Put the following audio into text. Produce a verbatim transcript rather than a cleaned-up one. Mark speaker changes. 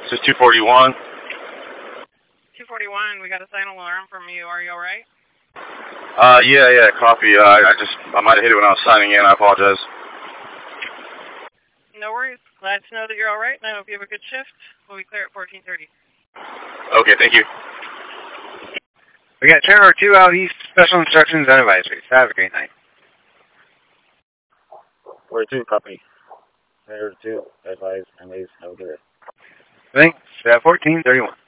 Speaker 1: This is two forty-one.
Speaker 2: two forty-one, we got a silent alarm from you. Are you alright?
Speaker 1: Uh, yeah, yeah, copy. Uh, I just, I might have hit it when I was signing in. I apologize.
Speaker 2: No worries. Glad to know that you're alright, and I hope you have a good shift. We'll be clear at fourteen thirty.
Speaker 1: Okay, thank you.
Speaker 3: We got Terror two out east, special instructions and advisories. Have a great night.
Speaker 4: forty-two, copy. Terror two, advise, and leave, have a good day.
Speaker 3: Thanks. Uh, fourteen thirty-one.